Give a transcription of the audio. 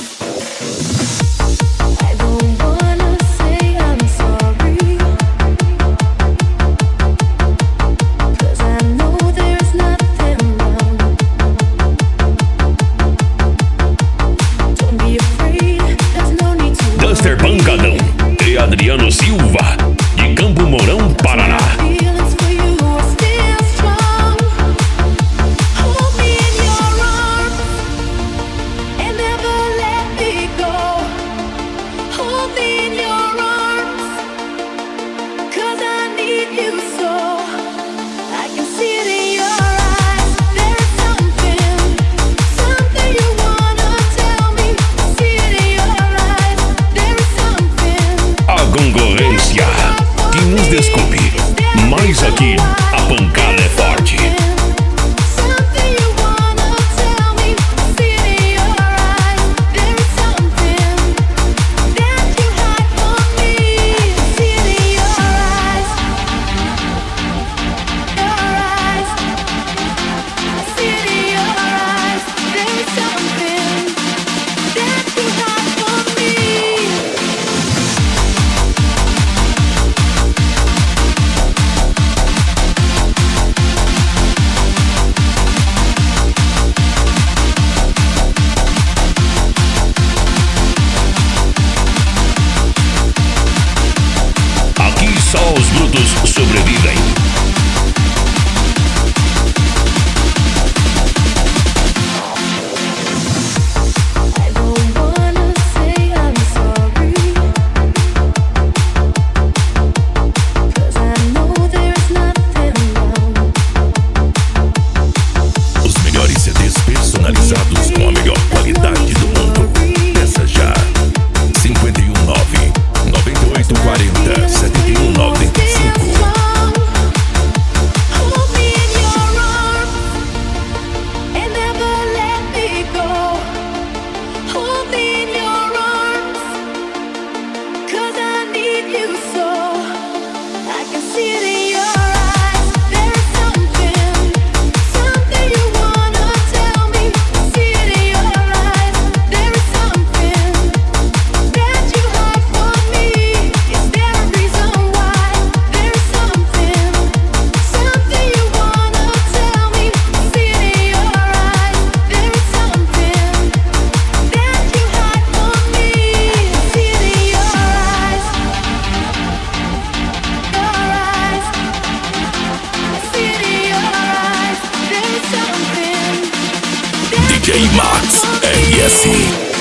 Adriano Silva, de Campo Mourão, Paraná. Concorrência que nos desculpe, mas aqui a pancada é forte. Só os brutos sobrevivem. Os melhores CDs personalizados com a melhor qualidade do mundo. Peça já. 519 9840 7195. DJ Max RS.